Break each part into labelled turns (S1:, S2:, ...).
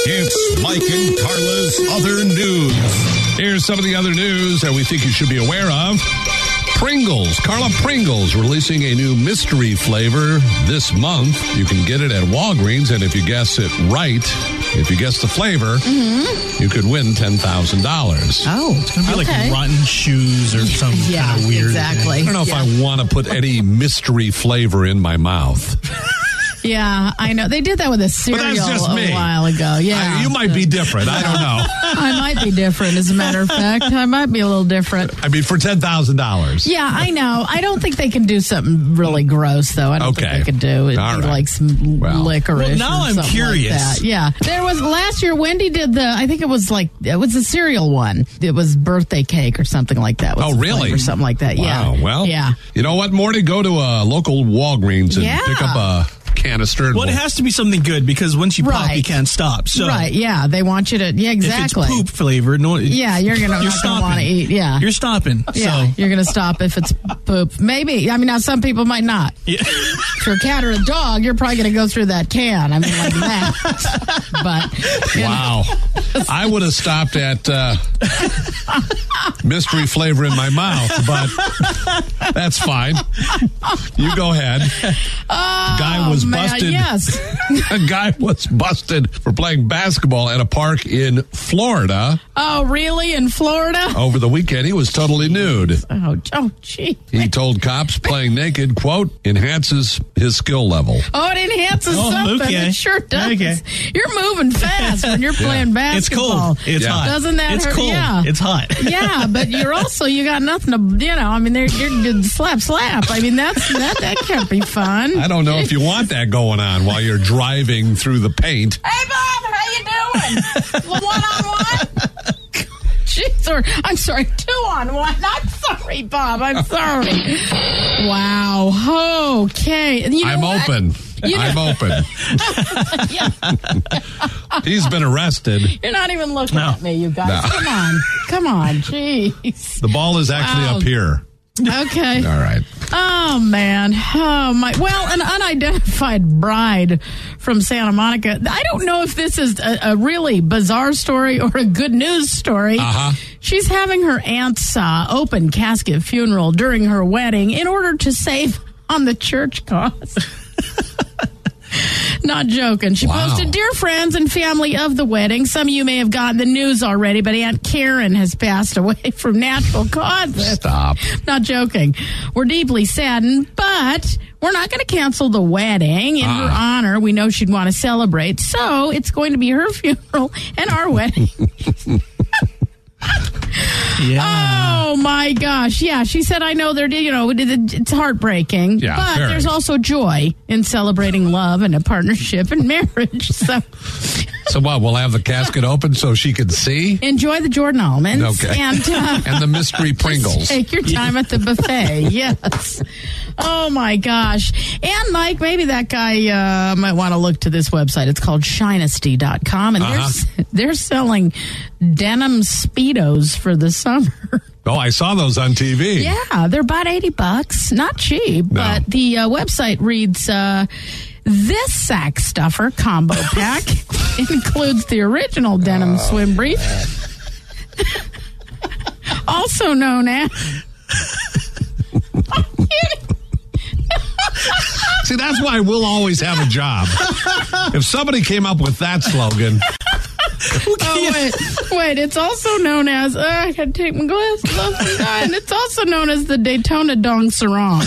S1: It's Mike and Carla's Other News. Here's some of the other news that we think you should be aware of. Pringles. Carla Pringles releasing a new mystery flavor this month. You can get it at Walgreens, and if you guess it right, if you guess the flavor, you could win $10,000.
S2: Oh,
S3: it's going to be like rotten shoes or some kind of weird.
S2: Exactly.
S1: I don't know if I want to put any mystery flavor in my mouth.
S2: Yeah, I know. They did that with a cereal
S1: But that's just me.
S2: a while ago. Yeah.
S1: You might be different. I don't know.
S2: I might be different, as a matter of fact. I might be a little different.
S1: I mean, for $10,000.
S2: Yeah, I know. I don't think they can do something really gross, though. I don't think they could do it.
S1: All right.
S2: Like some licorice.
S3: Well, now
S2: or
S3: I'm
S2: curious. Like that. Yeah. There was, last year, Wendy did I think it was a cereal one. It was birthday cake or something like that.
S1: Oh, really?
S2: Or something like that.
S1: Wow.
S2: Yeah.
S1: Well,
S2: yeah.
S1: You know what, Morty? Go to a local Walgreens and pick up a canister.
S3: Well, it has to be something good because once you pop, you can't stop. So
S2: right, yeah, they want you to, exactly.
S3: If it's poop flavored, you're
S2: not want to eat. Yeah,
S3: you're stopping.
S2: Yeah,
S3: so.
S2: you're going to stop if it's poop. Maybe. I mean, now some people might not.
S3: Yeah.
S2: If you're a cat or a dog, you're probably going to go through that can. I mean, like that. But
S1: wow, I would have stopped at mystery flavor in my mouth, but that's fine. You go ahead. Guy was busted.
S2: Yes.
S1: A guy was busted for playing basketball at a park in Florida.
S2: Oh, really? In Florida?
S1: Over the weekend, he was totally nude.
S2: Oh, gee.
S1: He told cops playing naked, quote, enhances his skill level.
S2: Oh, it enhances something.
S3: Okay.
S2: It sure does.
S3: Okay.
S2: You're moving fast when you're playing basketball.
S3: It's cold. It's hot.
S2: Doesn't that
S3: it's
S2: hurt?
S3: cold.
S2: Yeah.
S3: It's hot.
S2: Yeah, but you got nothing to, I mean, you're slap. I mean, that can't be fun.
S1: I don't know if you want that going on while you're driving through the paint.
S2: Hey, Bob, how you doing? One-on-one? Jeez, or I'm sorry, 2-on-1. I'm sorry, Bob. I'm sorry. Wow. Okay.
S1: I'm open. I'm open. He's been arrested.
S2: You're not even looking at me, you guys. No. Come on. Jeez.
S1: The ball is actually up here.
S2: Okay.
S1: All right.
S2: Oh, man. Oh, my. Well, an unidentified bride from Santa Monica. I don't know if this is a really bizarre story or a good news story. She's having her aunt's open casket funeral during her wedding in order to save on the church costs. Not joking. She posted, "Dear friends and family of the wedding, some of you may have gotten the news already, but Aunt Karen has passed away from natural causes."
S1: Stop.
S2: Not joking. We're deeply saddened, but we're not going to cancel the wedding in her honor. We know she'd want to celebrate, so it's going to be her funeral and our wedding.
S3: Yeah.
S2: Oh my gosh. Yeah, she said, I know it's heartbreaking, but there's also joy in celebrating love and a partnership and marriage. So
S1: what, we'll have the casket open so she can see?
S2: Enjoy the Jordan almonds.
S1: Okay.
S2: And
S1: the mystery Pringles.
S2: Take your time at the buffet. Yes. Oh my gosh. And Mike, maybe that guy might want to look to this website. It's called Shinesty.com, and they're selling denim Speedos for the summer.
S1: Oh, I saw those on TV.
S2: Yeah, they're about $80. Not cheap, but the website reads, this sack stuffer combo pack includes the original denim swim brief, also known as...
S1: See, that's why we'll always have a job. If somebody came up with that slogan...
S2: Wait, it's also known as, I gotta take my glasses off and die, and it's also known as the Daytona Dong Sarong.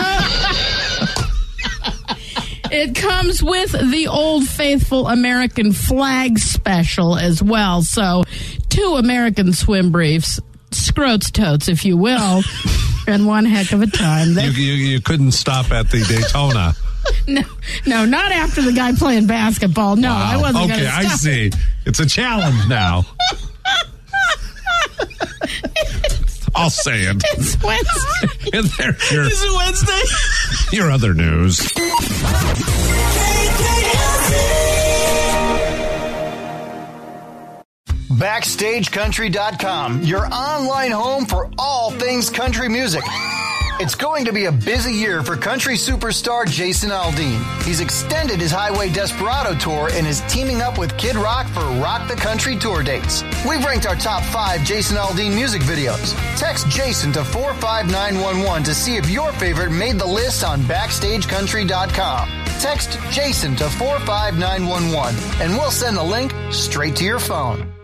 S2: It comes with the Old Faithful American flag special as well. So 2 American swim briefs, scrotes totes, if you will, and one heck of a time.
S1: You couldn't stop at the Daytona.
S2: No, not after the guy playing basketball. No, I wasn't going to stop.
S1: Okay, I see. It's a challenge now. I'll say it.
S2: It's Wednesday.
S1: And
S3: Is it Wednesday?
S1: Your other news.
S4: BackstageCountry.com, your online home for all things country music. It's going to be a busy year for country superstar Jason Aldean. He's extended his Highway Desperado tour and is teaming up with Kid Rock for Rock the Country tour dates. We've ranked our top 5 Jason Aldean music videos. Text Jason to 45911 to see if your favorite made the list on BackstageCountry.com. Text Jason to 45911 and we'll send the link straight to your phone.